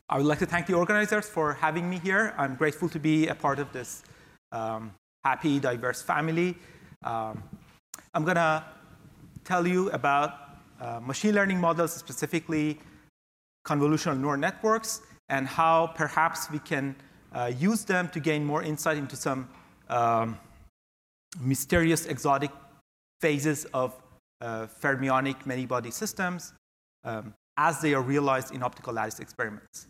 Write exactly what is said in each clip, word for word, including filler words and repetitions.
I would like to thank the organizers for having me here. I'm grateful to be a part of this um, happy, diverse family. Um, I'm going to tell you about uh, machine learning models, specifically convolutional neural networks, and how perhaps we can uh, use them to gain more insight into some um, mysterious, exotic phases of uh, fermionic many-body systems um, as they are realized in optical lattice experiments.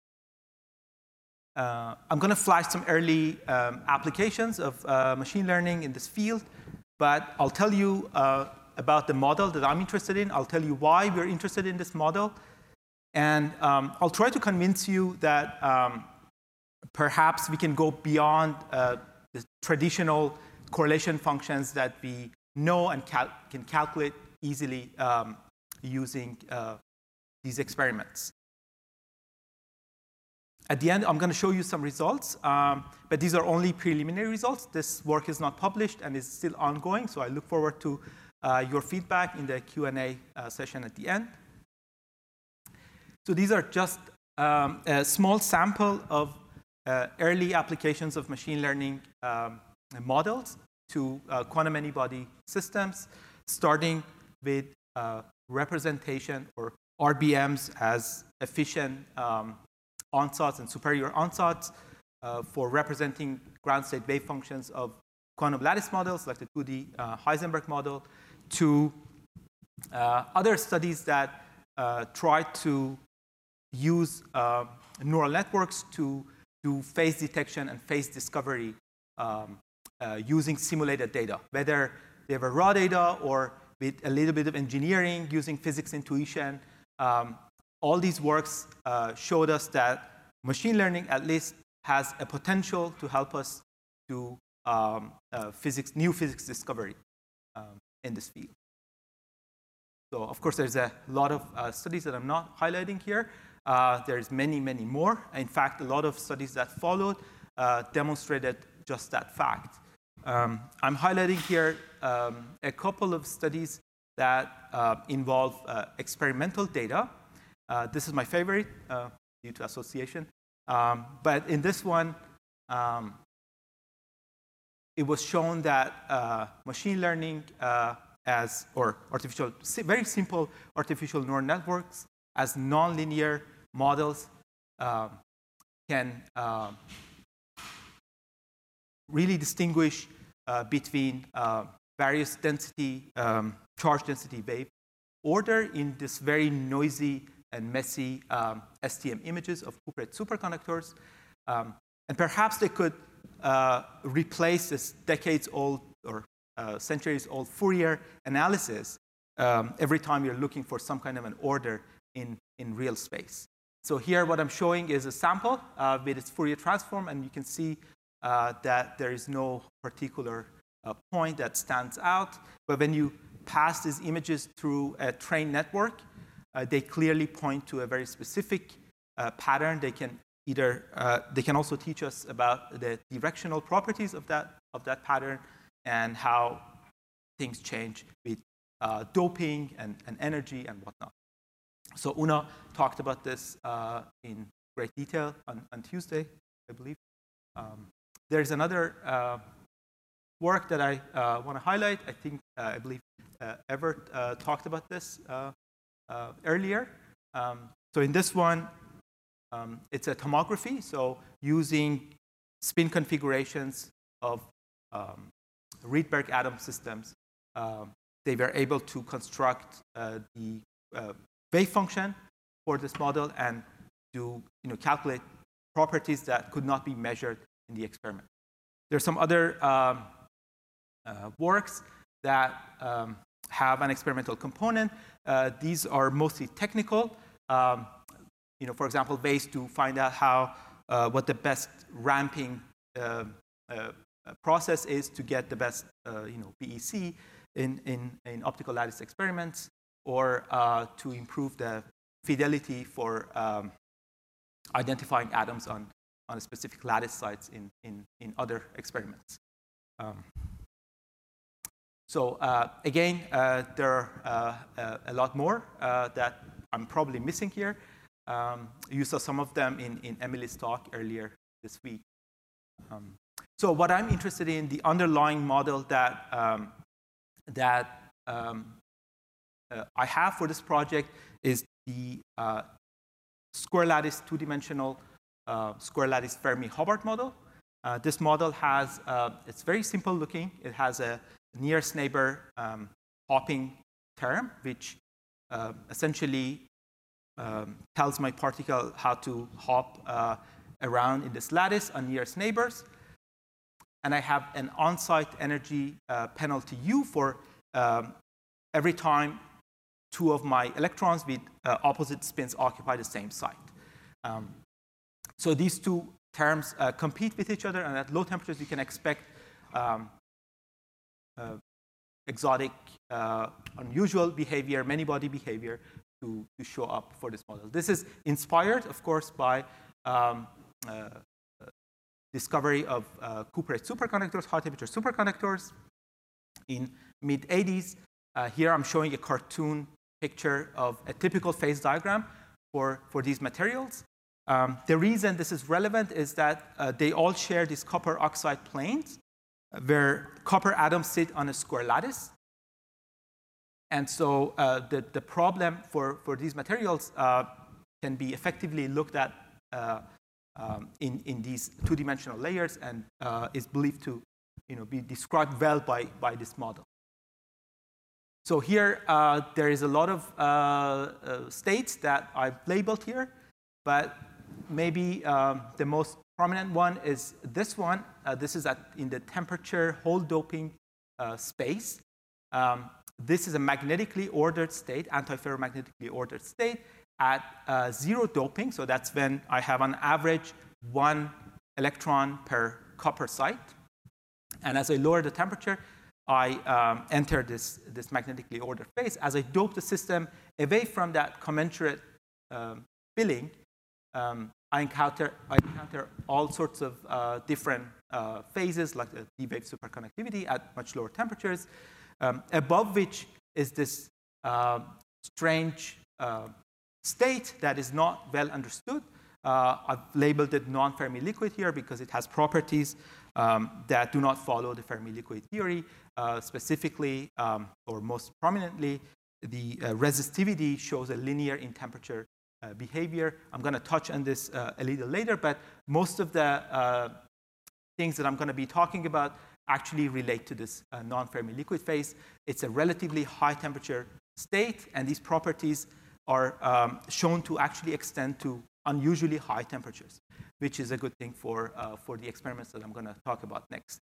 Uh, I'm going to flash some early um, applications of uh, machine learning in this field, but I'll tell you uh, about the model that I'm interested in. I'll tell you why we're interested in this model, and um, I'll try to convince you that um, perhaps we can go beyond uh, the traditional correlation functions that we know and cal can calculate easily um, using uh, these experiments. At the end, I'm going to show you some results, um, but these are only preliminary results. This work is not published and is still ongoing, so I look forward to uh, your feedback in the Q and A uh, session at the end. So these are just um, a small sample of uh, early applications of machine learning um, models to uh, quantum many-body systems, starting with uh, representation or R B Ms as efficient um, ansatz and superior ansatz uh, for representing ground state wave functions of quantum lattice models, like the two D uh, Heisenberg model, to uh, other studies that uh, try to use uh, neural networks to do phase detection and phase discovery um, uh, using simulated data, whether they have a raw data or with a little bit of engineering using physics intuition. Um, all these works uh, showed us that machine learning at least has a potential to help us do um, uh, physics, new physics discovery um, in this field. So, of course, there's a lot of uh, studies that I'm not highlighting here. Uh, there's many, many more. In fact, a lot of studies that followed uh, demonstrated just that fact. Um, I'm highlighting here um, a couple of studies that uh, involve uh, experimental data. Uh, this is my favorite uh, due to association. Um, but in this one, um, it was shown that uh, machine learning uh, as, or artificial, very simple artificial neural networks as nonlinear models um, can uh, really distinguish uh, between uh, various density, um, charge density wave order in this very noisy and messy um, S T M images of cuprate superconductors. Um, and perhaps they could uh, replace this decades-old or uh, centuries-old Fourier analysis um, every time you're looking for some kind of an order in, in real space. So here what I'm showing is a sample uh, with its Fourier transform, and you can see uh, that there is no particular uh, point that stands out. But when you pass these images through a trained network, uh, they clearly point to a very specific uh, pattern. They can either uh, they can also teach us about the directional properties of that of that pattern and how things change with uh, doping and, and energy and whatnot. So Una talked about this uh, in great detail on, on Tuesday, I believe. Um, there's another uh, work that I uh, want to highlight. I think, uh, I believe uh, Evert uh, talked about this uh, uh, earlier. Um, so in this one, um, it's a tomography. So using spin configurations of um, Rydberg atom systems, um, they were able to construct uh, the uh, wave function for this model and do, you know, calculate properties that could not be measured in the experiment. There are some other um, uh, works that um, have an experimental component. Uh, these are mostly technical. Um, you know, for example, ways to find out how uh, what the best ramping uh, uh, process is to get the best, uh, you know, P E C in, in, in optical lattice experiments, or uh, to improve the fidelity for um, identifying atoms on, on specific lattice sites in, in, in other experiments. Um, so uh, again, uh, there are uh, uh, a lot more uh, that I'm probably missing here. Um, you saw some of them in, in Emily's talk earlier this week. Um, so what I'm interested in, the underlying model that, um, that um, uh, I have for this project is the uh, square lattice two-dimensional uh, square lattice Fermi Hubbard model. Uh, this model has, uh, it's very simple looking. It has a nearest neighbor um, hopping term, which uh, essentially um, tells my particle how to hop uh, around in this lattice on nearest neighbors. And I have an on-site energy uh, penalty U for um, every time two of my electrons with uh, opposite spins occupy the same site. Um, so these two terms uh, compete with each other, and at low temperatures you can expect um, uh, exotic, uh, unusual behavior, many-body behavior to, to show up for this model. This is inspired, of course, by um, uh, discovery of uh, cuprate superconductors, high-temperature superconductors in mid eighties. Uh, here I'm showing a cartoon picture of a typical phase diagram for, for these materials. Um, the reason this is relevant is that uh, they all share these copper oxide planes where copper atoms sit on a square lattice. And so uh, the, the problem for, for these materials uh, can be effectively looked at uh, um, in, in these two-dimensional layers and uh, is believed to you know, be described well by, by this model. So here uh, there is a lot of uh, uh, states that I've labeled here, but maybe um, the most prominent one is this one. Uh, this is at, in the temperature hole doping uh, space. Um, this is a magnetically ordered state, antiferromagnetically ordered state at uh, zero doping. So that's when I have on average one electron per copper site. And as I lower the temperature, I um, enter this, this magnetically ordered phase. As I dope the system away from that commensurate um, filling, um, I encounter, I encounter all sorts of uh, different uh, phases, like the D-wave superconductivity at much lower temperatures, um, above which is this uh, strange uh, state that is not well understood. Uh, I've labeled it non-Fermi liquid here because it has properties um, that do not follow the Fermi liquid theory. Uh, specifically, um, or most prominently, the uh, resistivity shows a linear in temperature uh, behavior. I'm going to touch on this uh, a little later, but most of the uh, things that I'm going to be talking about actually relate to this uh, non-Fermi liquid phase. It's a relatively high temperature state, and these properties are um, shown to actually extend to unusually high temperatures, which is a good thing for, uh, for the experiments that I'm going to talk about next.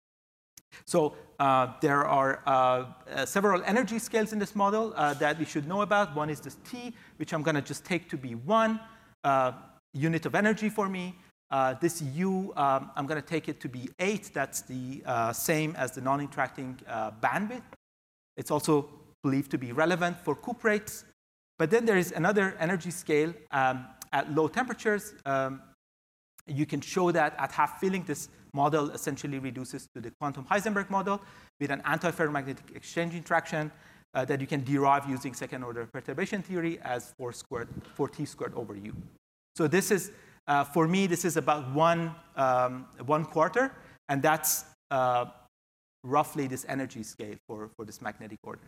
So uh, there are uh, uh, several energy scales in this model uh, that we should know about. One is this T, which I'm going to just take to be one uh, unit of energy for me. Uh, this U, um, I'm going to take it to be eight. That's the uh, same as the non-interacting uh, bandwidth. It's also believed to be relevant for cuprates. But then there is another energy scale um, at low temperatures. Um, you can show that at half filling, this model essentially reduces to the quantum Heisenberg model with an antiferromagnetic exchange interaction uh, that you can derive using second-order perturbation theory as four squared, four T squared over U. So this is, uh, for me, this is about one, um, one quarter, and that's uh, roughly this energy scale for, for this magnetic order.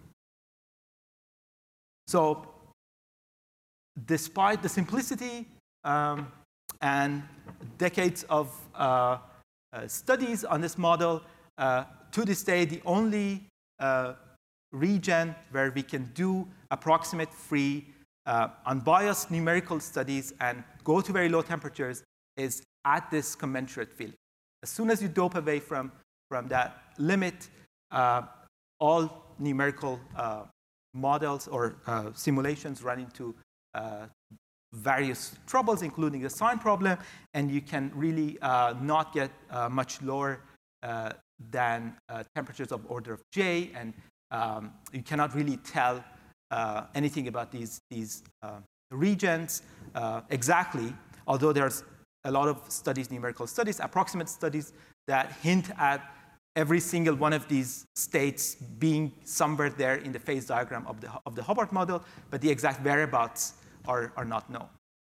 So despite the simplicity um, and decades of uh, uh, studies on this model, uh, to this day, the only uh, region where we can do approximate free, uh, unbiased numerical studies and go to very low temperatures is at this commensurate field. As soon as you dope away from, from that limit, uh, all numerical uh, models or uh, simulations run into uh, various troubles, including the sign problem, and you can really uh, not get uh, much lower uh, than uh, temperatures of order of J, and um, you cannot really tell uh, anything about these, these uh, regions uh, exactly, although there's a lot of studies, numerical studies, approximate studies that hint at every single one of these states being somewhere there in the phase diagram of the, of the Hubbard model, but the exact whereabouts are, are not known.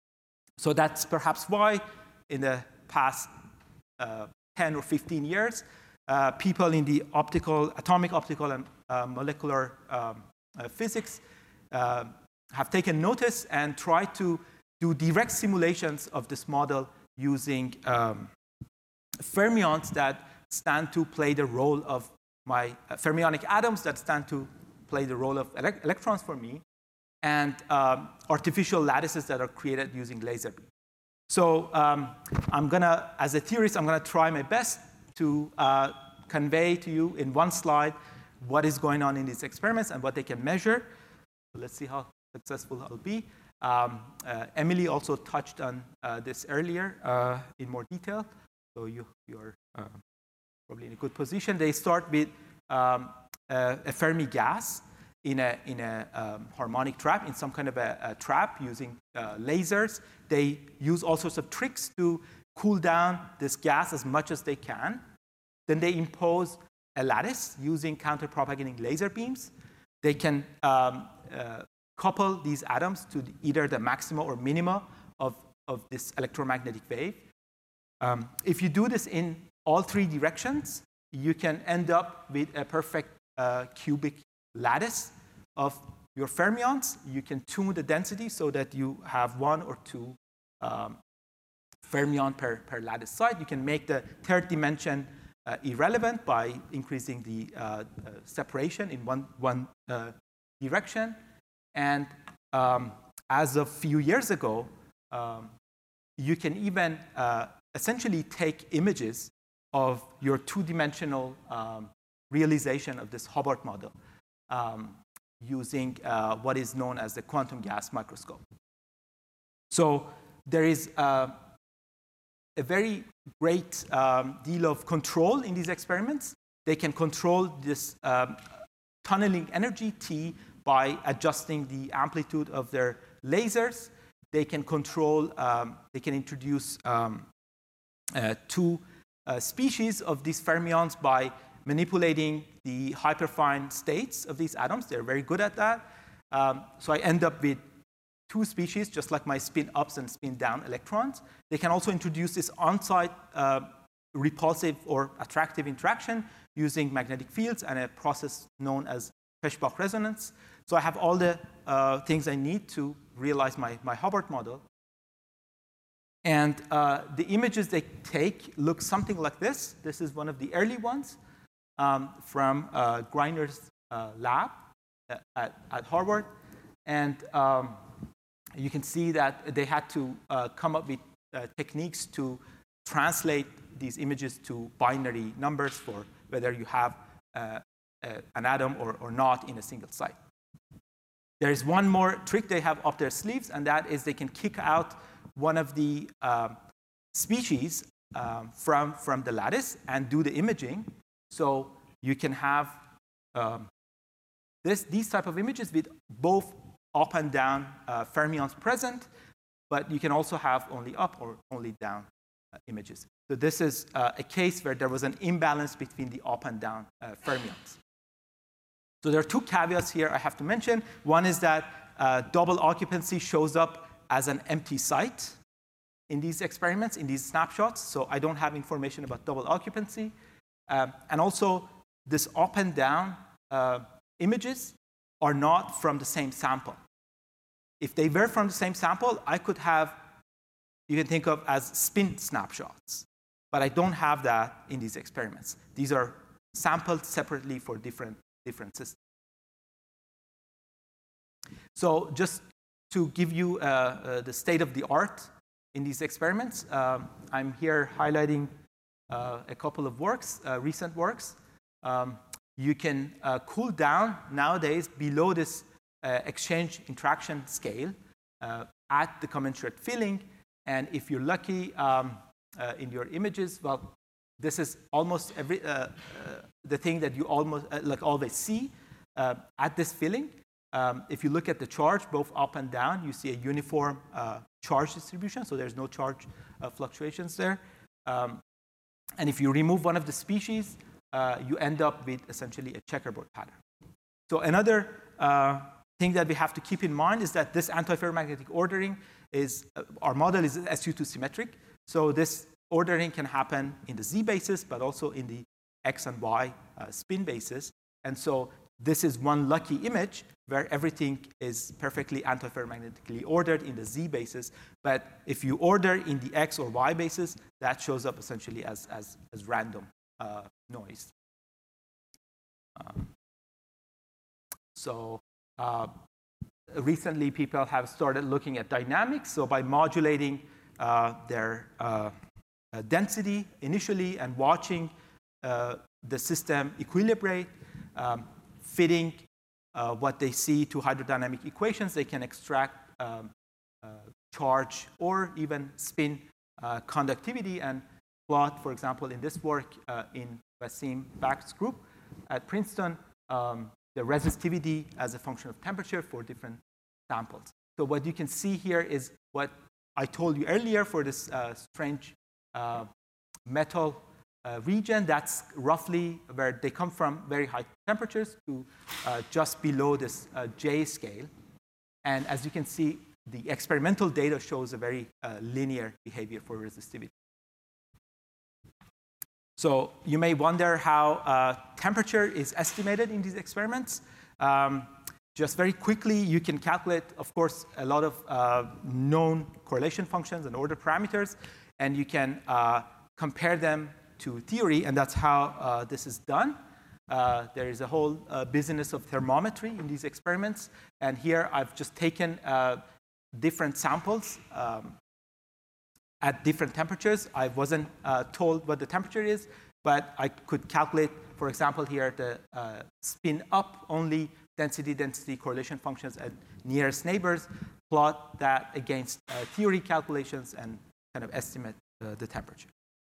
So that's perhaps why in the past uh, ten or fifteen years, uh, people in the optical, atomic optical and uh, molecular um, uh, physics uh, have taken notice and tried to do direct simulations of this model using um, fermions that stand to play the role of my uh, fermionic atoms that stand to play the role of ele electrons for me, and um, artificial lattices that are created using laser beam. So um, I'm gonna, as a theorist, I'm gonna try my best to uh, convey to you in one slide what is going on in these experiments and what they can measure. So let's see how successful I'll be. Um, uh, Emily also touched on uh, this earlier uh, in more detail. So you, you're uh, probably in a good position. They start with um, a, a Fermi gas in a, in a um, harmonic trap, in some kind of a, a trap using uh, lasers. They use all sorts of tricks to cool down this gas as much as they can. Then they impose a lattice using counter-propagating laser beams. They can um, uh, couple these atoms to the, either the maxima or minima of, of this electromagnetic wave. Um, if you do this in all three directions, you can end up with a perfect uh, cubic lattice of your fermions. You can tune the density so that you have one or two um, fermion per, per lattice side. You can make the third dimension uh, irrelevant by increasing the uh, uh, separation in one, one uh, direction. And um, as of a few years ago, um, you can even uh, essentially take images of your two-dimensional um, realization of this Hubbard model um, using uh, what is known as the quantum gas microscope. So there is uh, a very great um, deal of control in these experiments. They can control this um, tunneling energy, T, by adjusting the amplitude of their lasers. They can control, um, they can introduce um, uh, two uh, species of these fermions by manipulating the hyperfine states of these atoms. They're very good at that. Um, so I end up with two species, just like my spin-ups and spin-down electrons. They can also introduce this on-site uh, repulsive or attractive interaction using magnetic fields and a process known as Feshbach resonance. So I have all the uh, things I need to realize my, my Hubbard model. And uh, the images they take look something like this. This is one of the early ones um, from uh, Greiner's uh, lab at, at Harvard. And um, you can see that they had to uh, come up with uh, techniques to translate these images to binary numbers for whether you have uh, uh, an atom or, or not in a single site. There is one more trick they have up their sleeves, and that is they can kick out one of the um, species um, from, from the lattice and do the imaging. So you can have um, this, these type of images with both up and down uh, fermions present, but you can also have only up or only down uh, images. So this is uh, a case where there was an imbalance between the up and down uh, fermions. So there are two caveats here I have to mention. One is that uh, double occupancy shows up as an empty site in these experiments, in these snapshots. So I don't have information about double occupancy. Um, and also, this up and down uh, images are not from the same sample. If they were from the same sample, I could have, you can think of as spin snapshots. But I don't have that in these experiments. These are sampled separately for different, different systems. So just to give you uh, uh, the state of the art in these experiments, um, I'm here highlighting uh, a couple of works, uh, recent works. Um, you can uh, cool down nowadays below this uh, exchange interaction scale uh, at the commensurate filling. And if you're lucky um, uh, in your images, well, this is almost every, uh, uh, the thing that you almost uh, like always see uh, at this filling. Um, if you look at the charge, both up and down, you see a uniform uh, charge distribution, so there's no charge uh, fluctuations there. Um, and if you remove one of the species, uh, you end up with essentially a checkerboard pattern. So another uh, thing that we have to keep in mind is that this antiferromagnetic ordering is, uh, our model is S U two symmetric. So this ordering can happen in the Z basis, but also in the X and Y uh, spin basis. And so this is one lucky image where everything is perfectly antiferromagnetically ordered in the Z basis. But if you order in the X or Y basis, that shows up essentially as, as, as random uh, noise. Um, so uh, recently, people have started looking at dynamics. So by modulating uh, their uh, uh, density initially and watching uh, the system equilibrate, um, fitting uh, what they see to hydrodynamic equations, they can extract um, uh, charge or even spin uh, conductivity and plot, for example, in this work uh, in Wasim Bakht's group at Princeton, um, the resistivity as a function of temperature for different samples. So what you can see here is what I told you earlier for this uh, strange uh, metal uh, region. That's roughly where they come from, very high temperatures to uh, just below this uh, J scale. And as you can see, the experimental data shows a very uh, linear behavior for resistivity. So you may wonder how uh, temperature is estimated in these experiments. Um, just very quickly, you can calculate, of course, a lot of uh, known correlation functions and order parameters, and you can uh, compare them to theory, and that's how uh, this is done. Uh, there is a whole uh, business of thermometry in these experiments, and here I've just taken uh, different samples um, at different temperatures. I wasn't uh, told what the temperature is, but I could calculate, for example, here the uh, spin up only density-density correlation functions at nearest neighbors, plot that against uh, theory calculations, and kind of estimate uh, the temperature.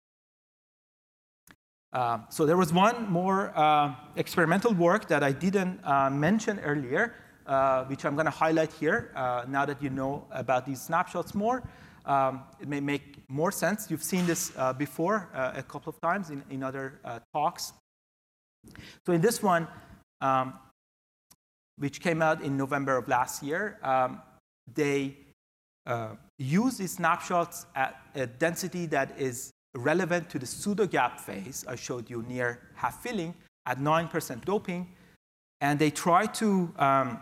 Uh, so there was one more uh, experimental work that I didn't uh, mention earlier, uh, which I'm going to highlight here uh, now that you know about these snapshots more. Um, it may make more sense. You've seen this uh, before uh, a couple of times in, in other uh, talks. So in this one, um, which came out in November of last year, um, they uh, use these snapshots at a density that is relevant to the pseudo-gap phase I showed you near half filling at nine percent doping. And they try to um,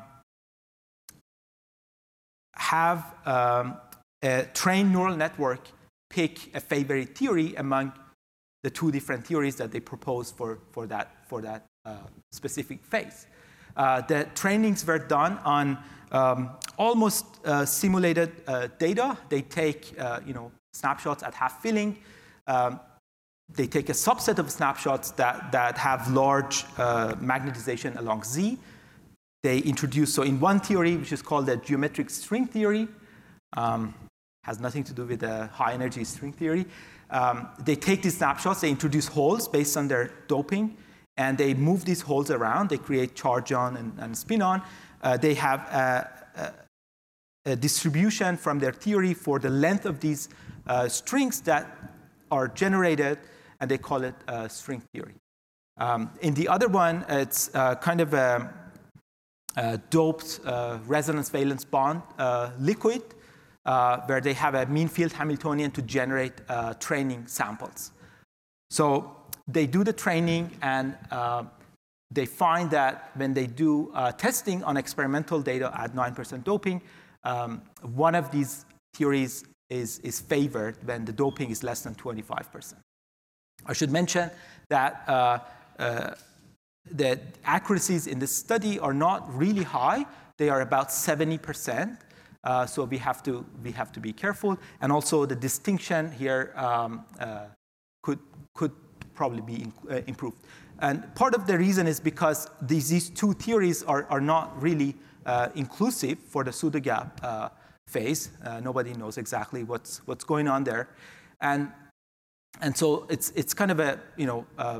have um, a trained neural network pick a favorite theory among the two different theories that they propose for, for that, for that uh, specific phase. Uh, the trainings were done on um, almost uh, simulated uh, data. They take uh, you know, snapshots at half filling. Um, they take a subset of snapshots that, that have large uh, magnetization along Z. They introduce, so in one theory, which is called the geometric string theory, um, has nothing to do with the high energy string theory. Um, they take these snapshots, they introduce holes based on their doping, and they move these holes around. They create charge on and, and spin on. Uh, they have a, a, a distribution from their theory for the length of these uh, strings that are generated, and they call it uh, string theory. Um, in the other one, it's uh, kind of a, a doped uh, resonance valence bond uh, liquid, uh, where they have a mean field Hamiltonian to generate uh, training samples. So they do the training, and uh, they find that when they do uh, testing on experimental data at nine percent doping, um, one of these theories is, is favored when the doping is less than twenty-five percent. I should mention that uh, uh, the accuracies in this study are not really high. They are about seventy percent. Uh, so we have to we have to be careful. And also the distinction here um, uh, could could probably be in, uh, improved. And part of the reason is because these, these two theories are, are not really uh, inclusive for the pseudo-gap uh, phase. Uh, nobody knows exactly what's what's going on there. And and so it's it's kind of a, you know, uh,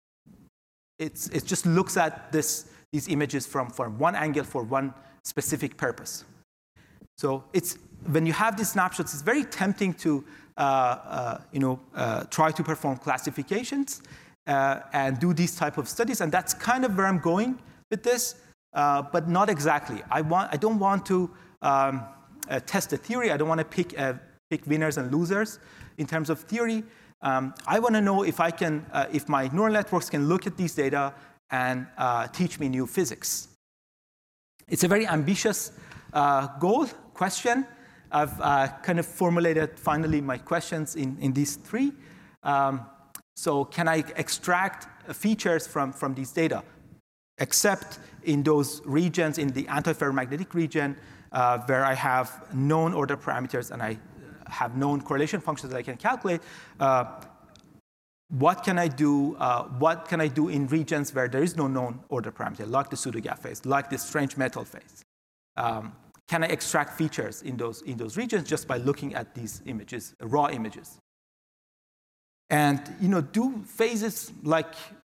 it's it just looks at this these images from, from one angle for one specific purpose. So it's when you have these snapshots, it's very tempting to uh, uh, you know uh, try to perform classifications uh, and do these type of studies, and that's kind of where I'm going with this, uh, but not exactly. I want I don't want to um, uh, test the theory. I don't want to pick, uh, pick winners and losers in terms of theory. Um, I want to know if I can, uh, if my neural networks can look at these data and uh, teach me new physics. It's a very ambitious uh, goal, question. I've uh, kind of formulated finally my questions in, in these three. Um, so can I extract features from, from these data, except in those regions, in the antiferromagnetic region, uh, where I have known order parameters and I have known correlation functions that I can calculate. Uh, what can I do? Uh, what can I do in regions where there is no known order parameter, like the pseudogap phase, like the strange metal phase? Um, can I extract features in those in those regions just by looking at these images, raw images? And you know, do phases like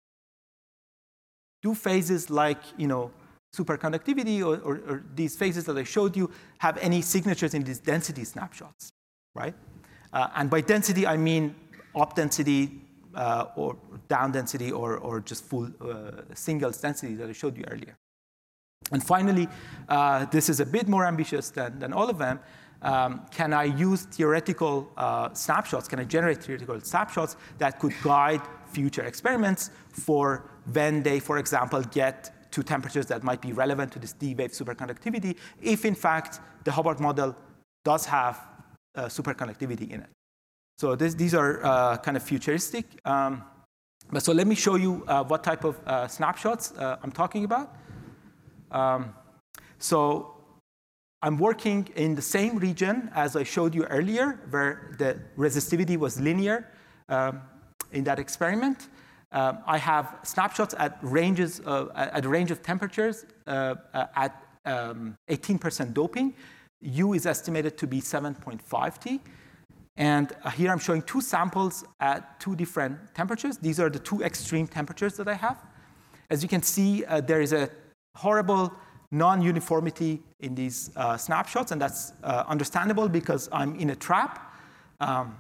do phases like you know superconductivity or, or, or these phases that I showed you have any signatures in these density snapshots, right? Uh, and by density I mean up density uh, or down density or or just full uh, singles density that I showed you earlier. And finally, uh, this is a bit more ambitious than, than all of them. Um, can I use theoretical uh, snapshots? Can I generate theoretical snapshots that could guide future experiments for when they, for example, get to temperatures that might be relevant to this D-wave superconductivity, if in fact the Hubbard model does have uh, superconductivity in it. So this, these are uh, kind of futuristic. Um, but so let me show you uh, what type of uh, snapshots uh, I'm talking about. Um, so I'm working in the same region as I showed you earlier, where the resistivity was linear um, in that experiment. Um, I have snapshots at ranges of, at a range of temperatures uh, uh, at um, eighteen percent doping. U is estimated to be seven point five T. And uh, here I'm showing two samples at two different temperatures. These are the two extreme temperatures that I have. As you can see, uh, there is a horrible non-uniformity in these uh, snapshots, and that's uh, understandable because I'm in a trap. Um,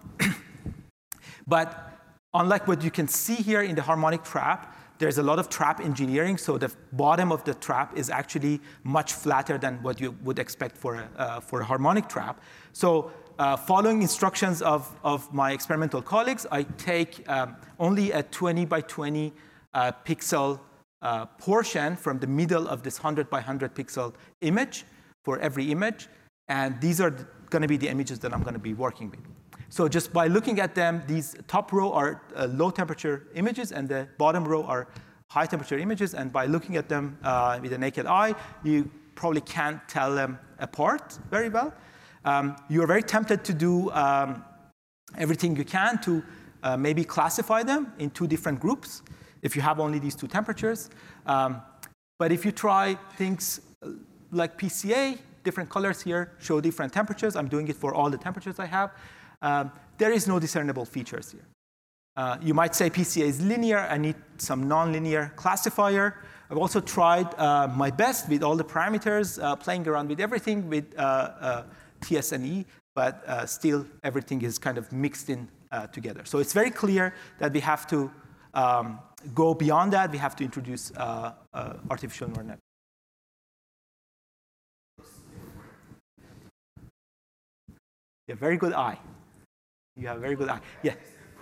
but unlike what you can see here in the harmonic trap, there's a lot of trap engineering, so the bottom of the trap is actually much flatter than what you would expect for a, uh, for a harmonic trap. So uh, following instructions of, of my experimental colleagues, I take um, only a twenty by twenty uh, pixel Uh, portion from the middle of this one hundred by one hundred pixel image for every image. And these are going to be the images that I'm going to be working with. So just by looking at them, these top row are uh, low temperature images, and the bottom row are high temperature images. And by looking at them uh, with the naked eye, you probably can't tell them apart very well. Um, you're very tempted to do um, everything you can to uh, maybe classify them in two different groups, if you have only these two temperatures. Um, but if you try things like P C A, different colors here show different temperatures. I'm doing it for all the temperatures I have. Um, there is no discernible features here. Uh, you might say P C A is linear. I need some nonlinear classifier. I've also tried uh, my best with all the parameters, uh, playing around with everything with uh, uh, T S N E, but uh, still everything is kind of mixed in uh, together. So it's very clear that we have to Um, go beyond that. We have to introduce uh, uh, artificial neural networks. Yeah, very good eye. You have a very good eye. Yeah.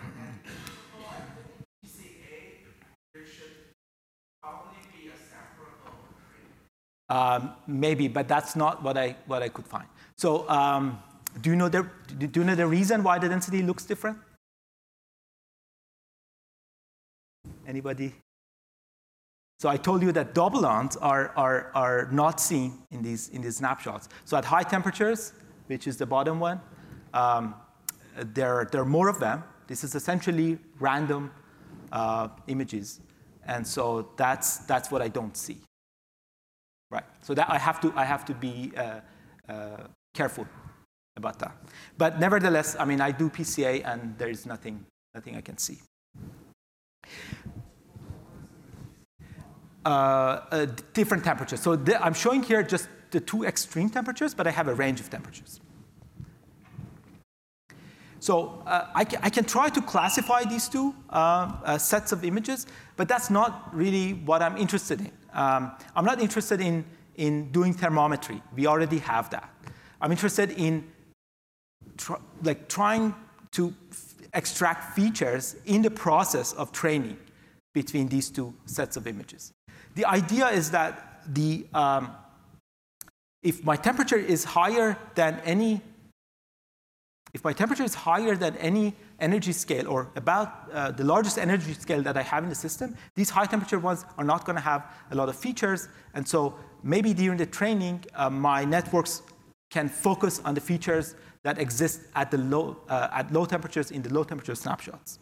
Um, maybe, but that's not what I what I could find. So, um, do you know the do you know the reason why the density looks different? Anybody? So I told you that double-ons are, are, are not seen in these, in these snapshots. So at high temperatures, which is the bottom one, um, there, there are more of them. This is essentially random uh, images. And so that's, that's what I don't see. Right. So that I have to, I have to be uh, uh, careful about that. But nevertheless, I mean, I do P C A, and there is nothing, nothing I can see. Uh, uh, different temperatures. So the, I'm showing here just the two extreme temperatures, but I have a range of temperatures. So uh, I, ca I can try to classify these two uh, uh, sets of images, but that's not really what I'm interested in. Um, I'm not interested in, in doing thermometry. We already have that. I'm interested in tr like trying to extract features in the process of training between these two sets of images. The idea is that the, um, if my temperature is higher than any, if my temperature is higher than any energy scale, or about uh, the largest energy scale that I have in the system, these high temperature ones are not going to have a lot of features. And so maybe during the training, uh, my networks can focus on the features that exist at the low, uh, at low temperatures in the low temperature snapshots.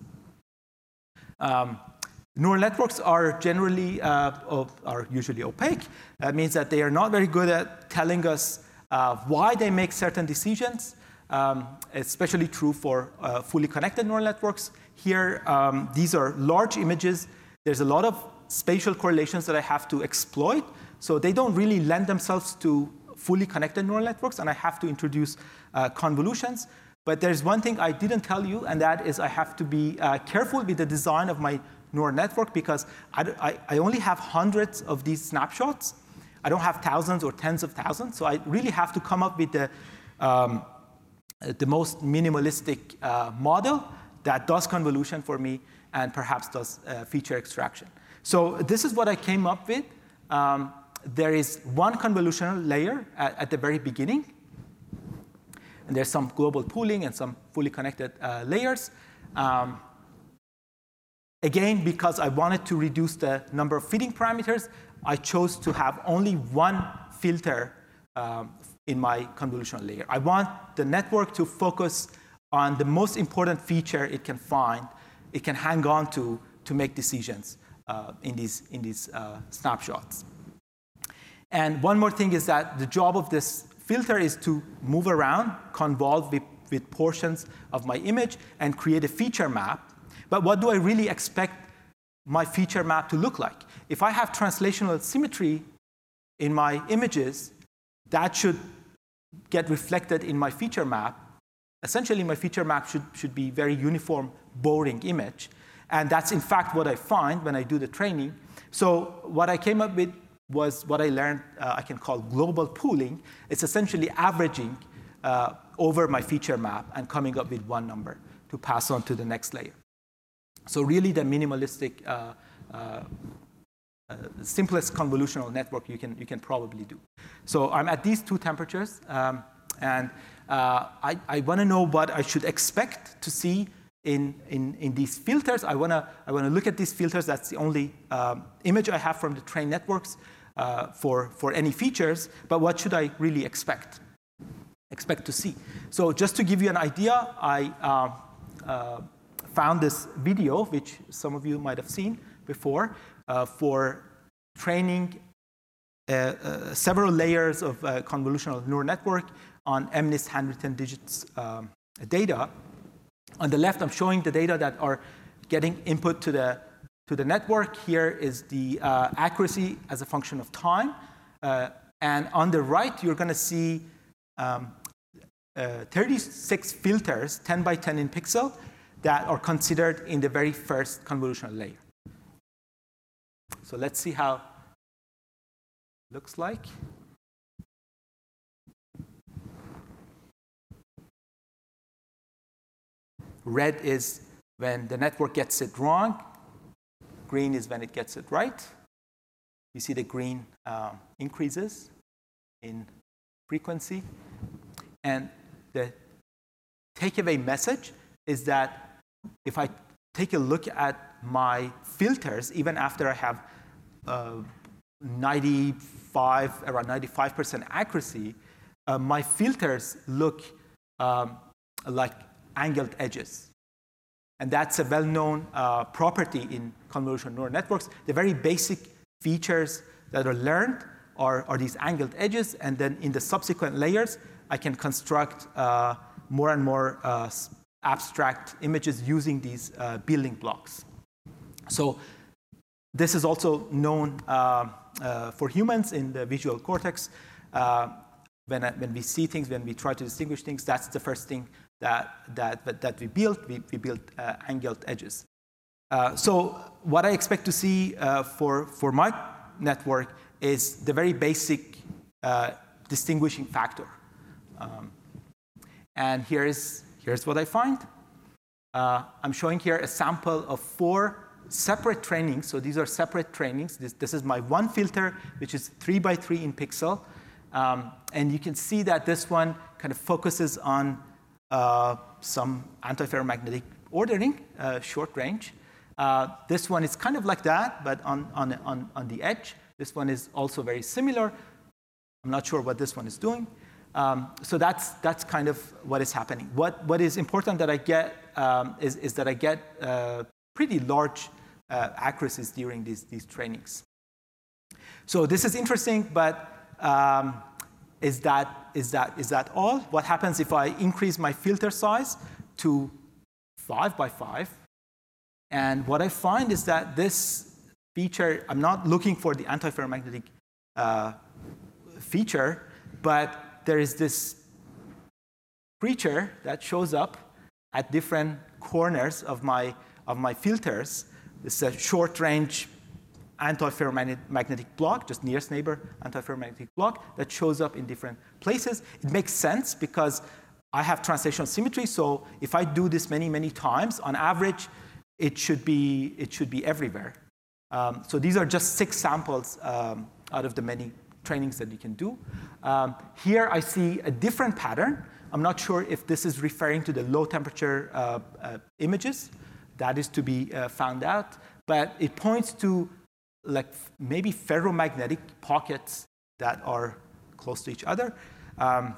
Um, neural networks are generally, uh, are usually opaque. That means that they are not very good at telling us uh, why they make certain decisions. Um, especially true for uh, fully connected neural networks. Here, um, these are large images. There's a lot of spatial correlations that I have to exploit. So they don't really lend themselves to fully connected neural networks, and I have to introduce uh, convolutions. But there's one thing I didn't tell you, and that is I have to be uh, careful with the design of my neural network, because I, I, I only have hundreds of these snapshots. I don't have thousands or tens of thousands. So I really have to come up with the um, the most minimalistic uh, model that does convolution for me and perhaps does uh, feature extraction. So this is what I came up with. Um, there is one convolutional layer at, at the very beginning. And there's some global pooling and some fully connected uh, layers. Um, again, because I wanted to reduce the number of fitting parameters, I chose to have only one filter um, in my convolutional layer. I want the network to focus on the most important feature it can find, it can hang on to to make decisions uh, in these, in these uh, snapshots. And one more thing is that the job of this filter is to move around, convolve with, with portions of my image, and create a feature map. But what do I really expect my feature map to look like? If I have translational symmetry in my images, that should get reflected in my feature map. Essentially, my feature map should, should be very uniform, boring image. And that's, in fact, what I find when I do the training. So what I came up with was what I learned uh, I can call global pooling. It's essentially averaging uh, over my feature map and coming up with one number to pass on to the next layer. So really the minimalistic, uh, uh, uh, simplest convolutional network you can, you can probably do. So I'm at these two temperatures, um, and uh, I, I want to know what I should expect to see in, in, in these filters. I want to I wanna look at these filters. That's the only um, image I have from the trained networks uh, for, for any features. But what should I really expect, expect to see? So just to give you an idea, I uh, uh, found this video, which some of you might have seen before, uh, for training uh, uh, several layers of uh, convolutional neural network on M NIST handwritten digits um, data. On the left, I'm showing the data that are getting input to the, to the network. Here is the uh, accuracy as a function of time. Uh, and on the right, you're going to see um, uh, thirty-six filters, ten by ten in pixel, that are considered in the very first convolutional layer. So let's see how it looks like. Red is when the network gets it wrong. Green is when it gets it right. You see the green um, increases in frequency. And the takeaway message is that if I take a look at my filters, even after I have uh, ninety-five, around ninety-five percent accuracy, uh, my filters look um, like angled edges. And that's a well-known uh, property in convolutional neural networks. The very basic features that are learned are, are these angled edges, and then in the subsequent layers, I can construct uh, more and more uh, abstract images using these uh, building blocks. So this is also known uh, uh, for humans in the visual cortex. Uh, when, I, when we see things, when we try to distinguish things, that's the first thing that, that, that we built. We, we built uh, angled edges. Uh, so what I expect to see uh, for, for my network is the very basic uh, distinguishing factor. Um, and here's, here's what I find. Uh, I'm showing here a sample of four separate trainings. So these are separate trainings. This, this is my one filter, which is three by three in pixel. Um, and you can see that this one kind of focuses on uh, some antiferromagnetic ordering, uh, short range. Uh, this one is kind of like that, but on, on, on, on the edge. This one is also very similar. I'm not sure what this one is doing. Um, so that's, that's kind of what is happening. What, what is important that I get um, is, is that I get uh, pretty large uh, accuracies during these, these trainings. So this is interesting, but um, is, that, is, that, is that all? What happens if I increase my filter size to five by five? And what I find is that this feature, I'm not looking for the antiferromagnetic uh, feature, but there is this creature that shows up at different corners of my, of my filters. This is a short-range antiferromagnetic block, just nearest neighbor antiferromagnetic block that shows up in different places. It makes sense because I have translational symmetry, so if I do this many, many times, on average, it should be, it should be everywhere. Um, so these are just six samples um, out of the many trainings that you can do. Um, here I see a different pattern. I'm not sure if this is referring to the low temperature uh, uh, images. That is to be uh, found out. But it points to like maybe ferromagnetic pockets that are close to each other. Um,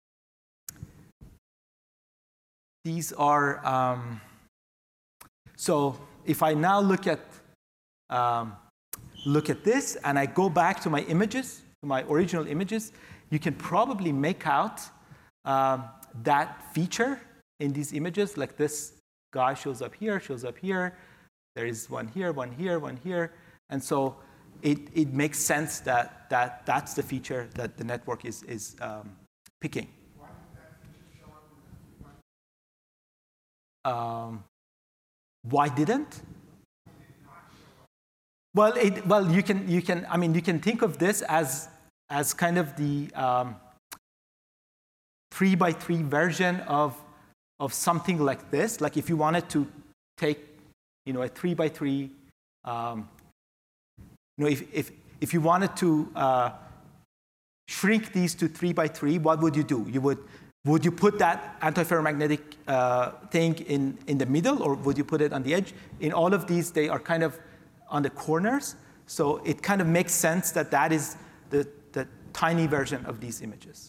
these are, um, so if I now look at, um, look at this and I go back to my images, my original images, you can probably make out um, that feature in these images. Like this guy shows up here, shows up here. There is one here, one here, one here. And so it, it makes sense that, that that's the feature that the network is, is um, picking. Why did that feature show up? Um, why didn't? Well, it, well, you can, you can, I mean, you can think of this as, as kind of the um, three by three version of, of something like this. Like if you wanted to take, you know, a three by three, um, you know, if, if, if you wanted to uh, shrink these to three by three, what would you do? You would, would you put that antiferromagnetic uh, thing in, in the middle, or would you put it on the edge? In all of these, they are kind of on the corners, so it kind of makes sense that that is the, the tiny version of these images.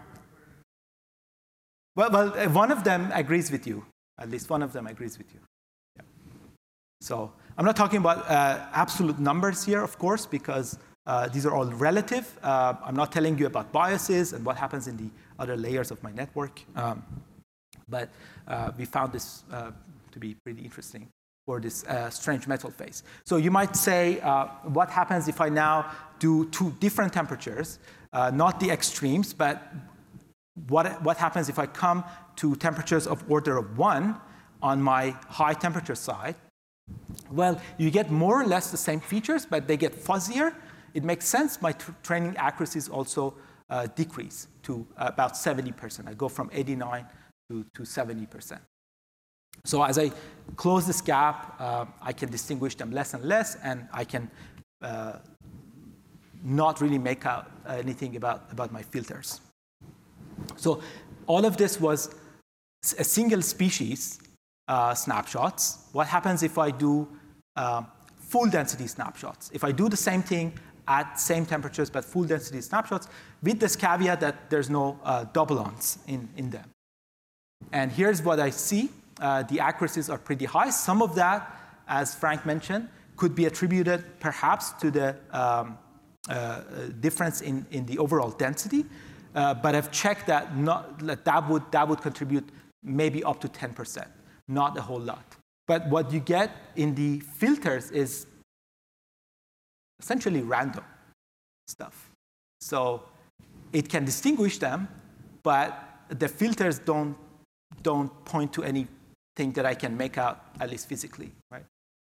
Well, well, one of them agrees with you. At least one of them agrees with you. Yeah. So I'm not talking about uh, absolute numbers here, of course, because uh, these are all relative. Uh, I'm not telling you about biases and what happens in the other layers of my network. Um, but uh, we found this uh, to be pretty interesting for this uh, strange metal phase. So you might say, uh, what happens if I now do two different temperatures, uh, not the extremes, but what, what happens if I come to temperatures of order of one on my high temperature side? Well, you get more or less the same features, but they get fuzzier. It makes sense. My tr training accuracies also uh, decrease to about seventy percent. I go from eighty-nine to, to seventy percent. So as I close this gap, uh, I can distinguish them less and less, and I can uh, not really make out anything about, about my filters. So all of this was a single species uh, snapshots. What happens if I do uh, full density snapshots? If I do the same thing at same temperatures but full density snapshots, with this caveat that there's no uh, double-ons in, in them. And here's what I see. Uh, the accuracies are pretty high. Some of that, as Frank mentioned, could be attributed perhaps to the um, uh, difference in, in the overall density. Uh, but I've checked that not, that, would, that would contribute maybe up to ten percent, not a whole lot. But what you get in the filters is essentially random stuff. So it can distinguish them, but the filters don't, don't point to anything that I can make out, at least physically, right?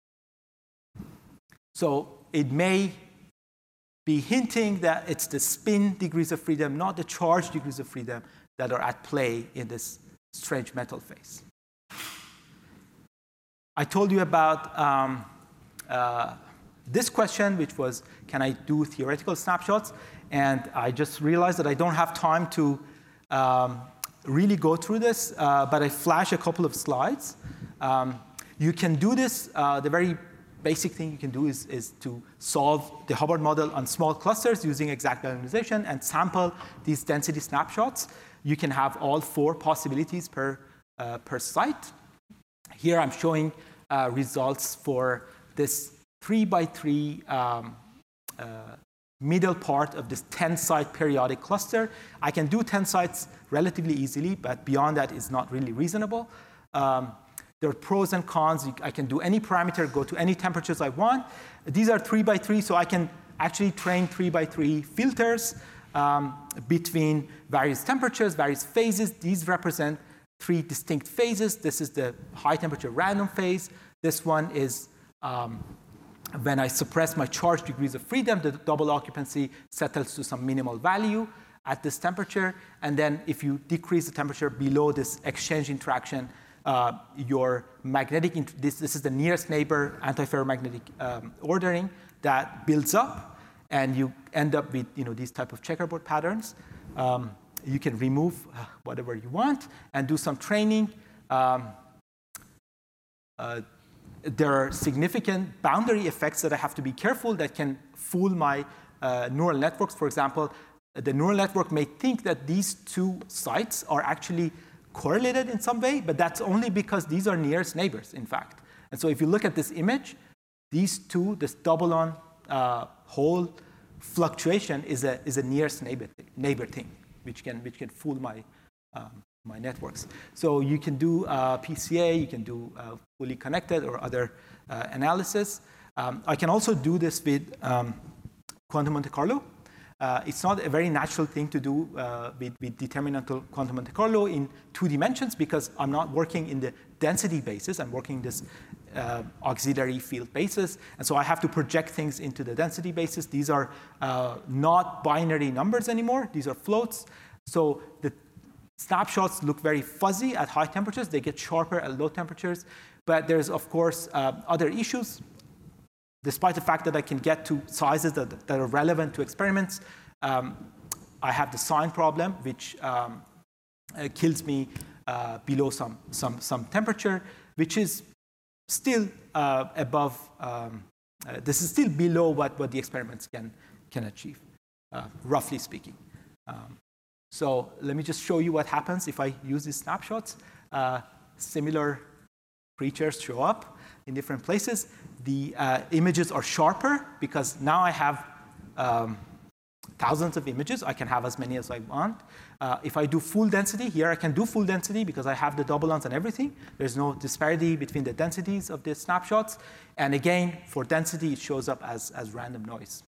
So it may be hinting that it's the spin degrees of freedom, not the charge degrees of freedom, that are at play in this strange metal phase. I told you about um, uh, this question, which was, can I do theoretical snapshots? And I just realized that I don't have time to um, really go through this, uh, but I flash a couple of slides. Um, you can do this. Uh, the very basic thing you can do is, is to solve the Hubbard model on small clusters using exact randomization and sample these density snapshots. You can have all four possibilities per, uh, per site. Here I'm showing uh, results for this three by three um, uh, middle part of this ten-site periodic cluster. I can do ten sites relatively easily, but beyond that is not really reasonable. Um, there are pros and cons. I can do any parameter, go to any temperatures I want. These are three by three, so I can actually train three by three filters um, between various temperatures, various phases. These represent three distinct phases. This is the high temperature random phase. This one is um, when I suppress my charge degrees of freedom, the double occupancy settles to some minimal value at this temperature. And then if you decrease the temperature below this exchange interaction, uh, your magnetic, int this, this is the nearest neighbor antiferromagnetic um, ordering that builds up. And you end up with you know, these type of checkerboard patterns. Um, you can remove uh, whatever you want and do some training. Um, uh, There are significant boundary effects that I have to be careful that can fool my uh, neural networks. For example, the neural network may think that these two sites are actually correlated in some way, but that's only because these are nearest neighbors, in fact. And so if you look at this image, these two, this double on uh, hole fluctuation is a, is a nearest neighbor, neighbor thing, which can, which can fool my um, my networks. So you can do uh, P C A, you can do uh, fully connected or other uh, analysis. Um, I can also do this with um, quantum Monte Carlo. Uh, it's not a very natural thing to do uh, with, with determinantal quantum Monte Carlo in two dimensions because I'm not working in the density basis. I'm working this uh, auxiliary field basis. And so I have to project things into the density basis. These are uh, not binary numbers anymore. These are floats. So the snapshots look very fuzzy at high temperatures. They get sharper at low temperatures. But there's, of course, uh, other issues. Despite the fact that I can get to sizes that, that are relevant to experiments, um, I have the sign problem, which um, uh, kills me uh, below some, some, some temperature, which is still uh, above, um, uh, this is still below what, what the experiments can, can achieve, uh, roughly speaking. Um, So let me just show you what happens if I use these snapshots. Uh, similar creatures show up in different places. The uh, images are sharper because now I have um, thousands of images. I can have as many as I want. Uh, if I do full density, here I can do full density because I have the double ons and everything. There's no disparity between the densities of the snapshots. And again, for density, it shows up as, as random noise.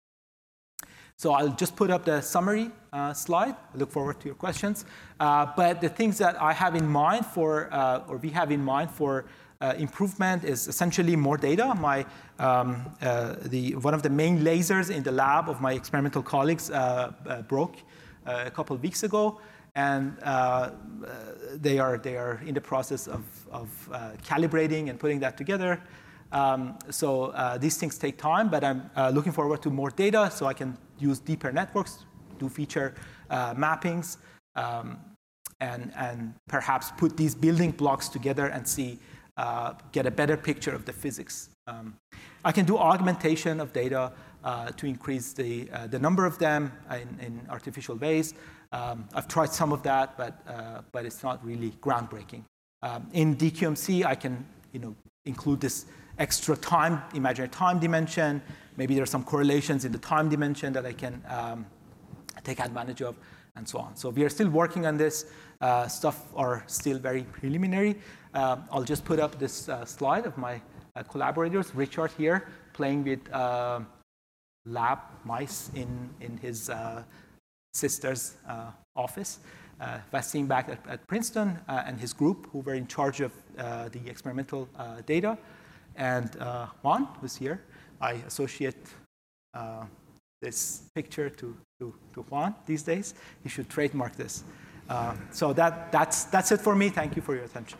So I'll just put up the summary uh, slide. I look forward to your questions. Uh, but the things that I have in mind for, uh, or we have in mind for uh, improvement is essentially more data. My, um, uh, the, one of the main lasers in the lab of my experimental colleagues uh, uh, broke uh, a couple of weeks ago. And uh, they, are, they are in the process of, of uh, calibrating and putting that together. Um, so uh, these things take time, but I'm uh, looking forward to more data so I can use deeper networks, do feature uh, mappings, um, and, and perhaps put these building blocks together and see, uh, get a better picture of the physics. Um, I can do augmentation of data uh, to increase the, uh, the number of them in, in artificial ways. Um, I've tried some of that, but, uh, but it's not really groundbreaking. Um, in D Q M C, I can you know, include this extra time, imaginary time dimension. Maybe there are some correlations in the time dimension that I can um, take advantage of, and so on. So we are still working on this. Uh, stuff are still very preliminary. Uh, I'll just put up this uh, slide of my uh, collaborators. Richard here, playing with uh, lab mice in, in his uh, sister's uh, office. Uh, Wasim back at, at Princeton, uh, and his group, who were in charge of uh, the experimental uh, data. And uh, Juan, who's here, I associate uh, this picture to, to, to Juan these days. He should trademark this. Uh, so that, that's, that's it for me. Thank you for your attention.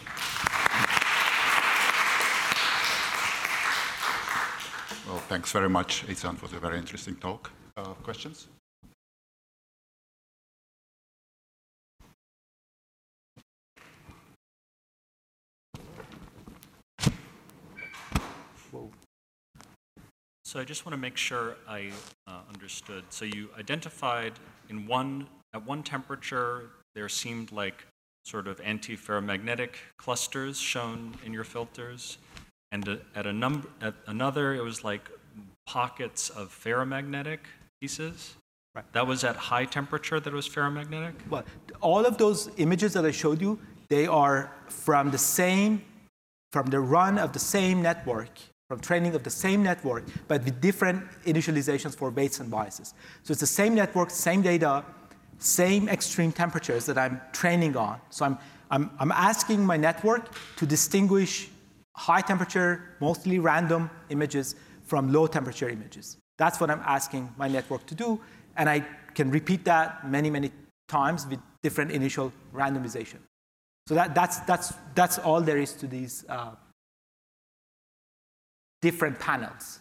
Well, thanks very much, Ihsan, for the very interesting talk. Uh, questions? Whoa. So I just want to make sure I uh, understood. So you identified in one, at one temperature, there seemed like sort of antiferromagnetic clusters shown in your filters. And at, a number, at another, it was like pockets of ferromagnetic pieces. Right. That was at high temperature that it was ferromagnetic? Well, all of those images that I showed you, they are from the same, from the run of the same network, from training of the same network, but with different initializations for weights and biases. So it's the same network, same data, same extreme temperatures that I'm training on. So I'm, I'm, I'm asking my network to distinguish high temperature, mostly random images from low temperature images. That's what I'm asking my network to do. And I can repeat that many, many times with different initial randomization. So that, that's, that's, that's all there is to these uh, different panels.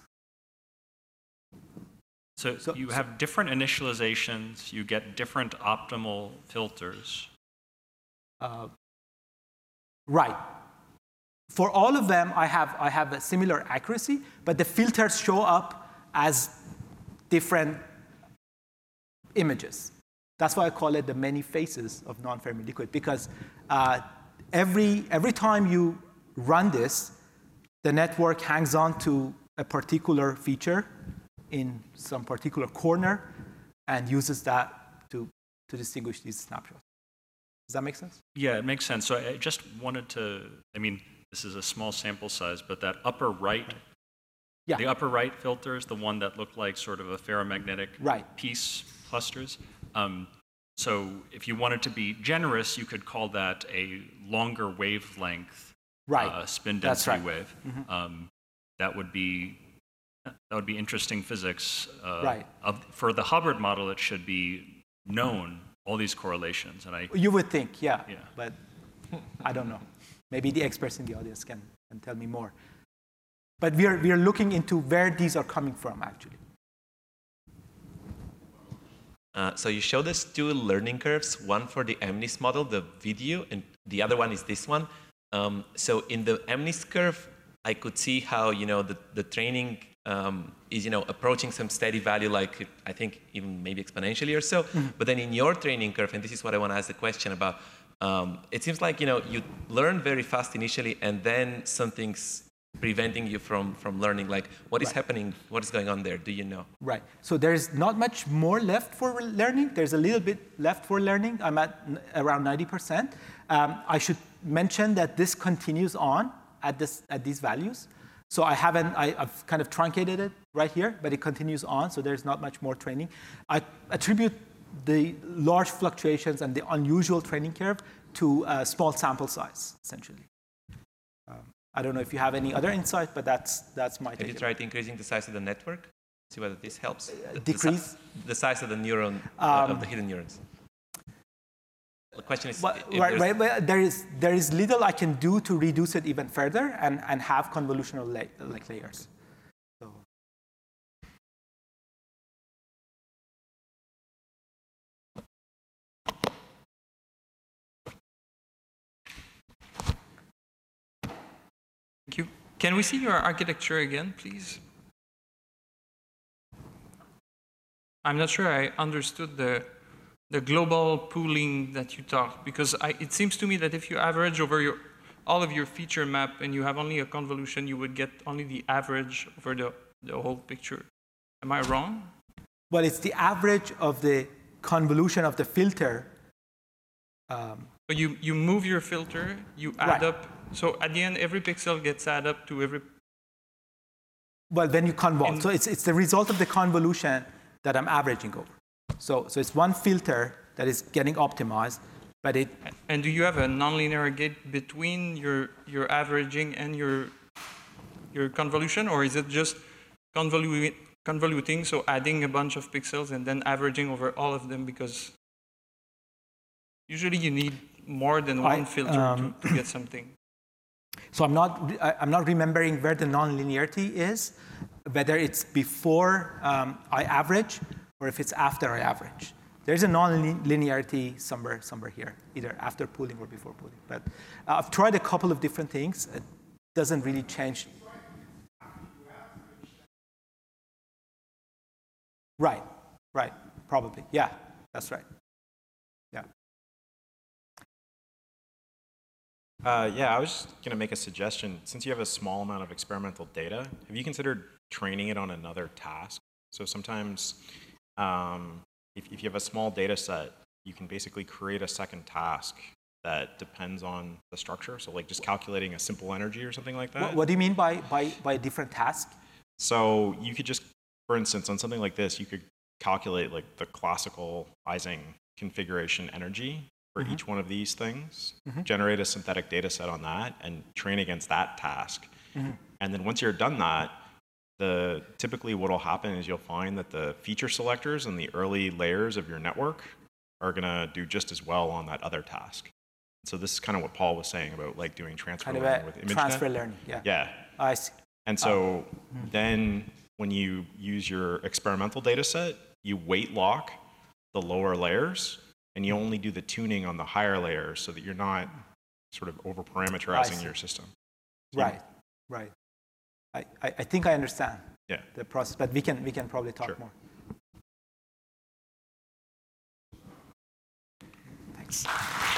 So, So- you so- have different initializations, you get different optimal filters. Uh, right. For all of them, I have, I have a similar accuracy, but the filters show up as different images. That's why I call it the many faces of non-Fermi liquid, because uh, every, every time you run this, the network hangs on to a particular feature in some particular corner and uses that to, to distinguish these snapshots. Does that make sense? Yeah, it makes sense. So I just wanted to, I mean, this is a small sample size, but that upper right, Yeah. the upper right filter is the one that looked like sort of a ferromagnetic Right. piece clusters. Um, so if you wanted to be generous, you could call that a longer wavelength Right. uh, spin That's density right. wave. Um, that would be that would be interesting physics. Uh, Right. Of, for the Hubbard model, it should be known, all these correlations, and I. You would think, yeah, Yeah. but I don't know. Maybe the experts in the audience can, can tell me more. But we are, we are looking into where these are coming from, actually. Uh, so you showed us two learning curves, one for the MNIST model, the video, and the other one is this one. Um, so in the MNIST curve, I could see how, you know, the, the training um, is, you know, approaching some steady value, like I think even maybe exponentially or so. Mm-hmm. But then in your training curve, and this is what I want to ask the question about, um, it seems like, you know, you learn very fast initially, and then something's preventing you from, from learning. Like, what is Right. happening? What is going on there? Do you know? Right. So there's not much more left for learning. There's a little bit left for learning. I'm at n- around ninety percent. Um, I should mention that this continues on at, this, at these values. So I haven't, I, I've kind of truncated it right here, but it continues on, so there's not much more training. I attribute the large fluctuations and the unusual training curve to a small sample size, essentially. Um, I don't know if you have any other insight, but that's, that's my Have take. you tried increasing the size of the network? See whether this helps? The- the decrease? si- The size of the neuron, uh, Um, of the hidden neurons. The question is, Well, if right, there's- right, well, there is there is little I can do to reduce it even further and, and have convolutional la- like layers. So. Thank you. Can we see your architecture again, please? I'm not sure I understood the the global pooling that you talked, because I, it seems to me that if you average over your all of your feature map and you have only a convolution, you would get only the average over the, the whole picture. Am I wrong? Well, it's the average of the convolution of the filter. Um, But you, you move your filter, you add Right. up. So at the end, every pixel gets added up to every. well, when you convolve. In- So it's, it's the result of the convolution that I'm averaging over. So, so it's one filter that is getting optimized, but it, And do you have a nonlinear gate between your, your averaging and your, your convolution, or is it just convolu- convoluting, so adding a bunch of pixels and then averaging over all of them because Usually you need more than I- one filter um, to, to get something. So I'm not, re- I- I'm not remembering where the nonlinearity is, whether it's before um, I average or if it's after I average. There's a nonlinearity somewhere, somewhere here, either after pooling or before pooling. But uh, I've tried a couple of different things. It doesn't really change. Right, right, probably. Yeah, that's right. Yeah. Uh, yeah, I was just going to make a suggestion. Since you have a small amount of experimental data, have you considered training it on another task? So sometimes um, if, if you have a small data set, you can basically create a second task that depends on the structure. So like just calculating a simple energy or something like that. What, what do you mean by, by, by a different task? So you could just, for instance, on something like this, you could calculate like the classical Ising configuration energy for Mm-hmm. each one of these things, generate a synthetic data set on that, and train against that task. Mm-hmm. And then once you're done that, the typically what will happen is you'll find that the feature selectors in the early layers of your network are going to do just as well on that other task. So this is kind of what Paul was saying about like doing transfer Kind of learning a with ImageNet. transfer learning, yeah. Yeah. I see. And so then when you use your experimental data set, you weight lock the lower layers and you only do the tuning on the higher layers so that you're not sort of over I parameterizing see. your system. Right, right. I, I, I think I understand Yeah. the process, but we can, we can probably talk Sure. more. Thanks.